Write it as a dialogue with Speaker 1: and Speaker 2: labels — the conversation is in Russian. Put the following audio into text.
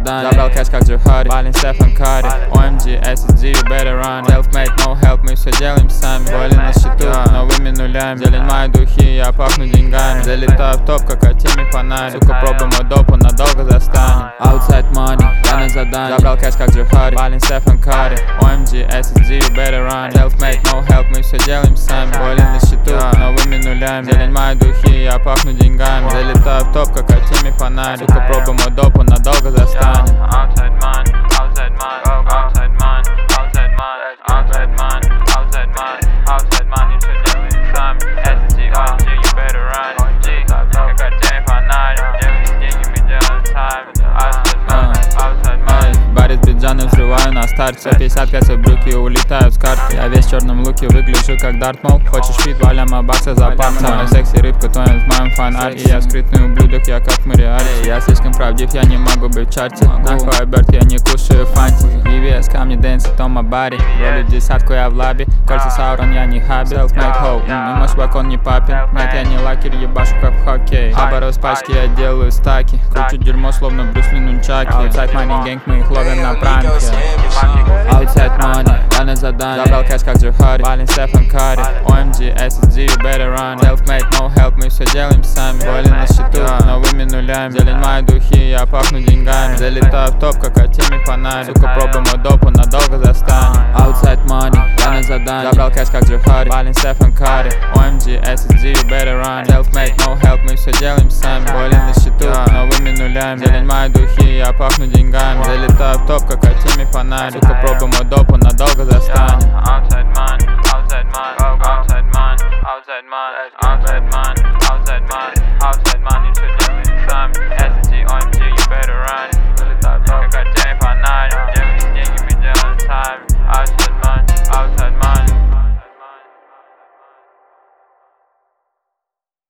Speaker 1: задание. Забрал кэш как Джо Харри, Балин, Стефан Карри, OMG, SSG, you better run. Self-made, no help, мы все делаем сами. Боли на счету, новыми нулями. Зелень мои духи, я пахну деньгами. Залетаю в топ, как Артемий фонарик. Сука, пробуем мой доп, он надолго застанет. Outside money, я на задание. Забрал кэш как Джо Харри, Балин, Стефан Карри, OMG, SSG, you better run. Self-made, no help, мы все делаем сами. Боли на счету, новыми нулями. Зелень мои духи, я пахну деньгами. Залетаю в топ, как Артемий фонарик. Сука, пробуем мой доп, он надолго застанет.
Speaker 2: Outside money, outside money, outside money, outside money, outside money, outside money, outside money, все делаем сами. SSG, OMG, you better run. Как Артемий фонарик, деньги мы делаем сами. Outside money.
Speaker 1: Барит биджаны взрываю на старте. 150 кэсов брюки улетают с карты. Я весь в черном луке выгляжу как Дарт Мол. Хочешь фит, валя бакса за парк. Моя секси рыбка тонет в моем фан-арте. Я скрытный ублюдок, я как Мариарти. Я слишком правдив, я не могу быть в чарте. Нахуй Альберт, я не кушаю фанти. VVS, камни, дэнс, Тома Барри. Ролю десятку, я в лабе. Кольца Саурон, я не хаби. Self-made hoe, и мой балкон не папин. Нет, я не лакер, ебашу как в хоккей. Оборот пачки, я делаю стаки. Кручу дерьмо, словно Брюс Ли нунчаки. Outside money gang, мы их ловим на пранке. Outside money, я на задание. Забрал кэш как Джо Харри, Балин, Стефан Карри, OMG, SSG, you better run. Self-made, no help, мы все делаем сами. Боли на счету, новыми нулями. Зелень мои духи, я пахну деньгами. Залетаю в топ, как Артемий фонарик. Сука, пробуем мой доп, он надолго застанет. Outside money, я на задание. Забрал кэш как Джо Харри, Балин, Стефан Карри, OMG, SSG, you better run. Self-made, no help, мы все делаем сами. Боли на счету, новыми нулями. Зелень мои духи, я пахну деньгами. Залетаю в топ, как Артемий фонарик. Сука, пробуем мой доп, он надолго застанет.
Speaker 2: Outside money, outside money, outside money, outside money, outside money, outside money, outside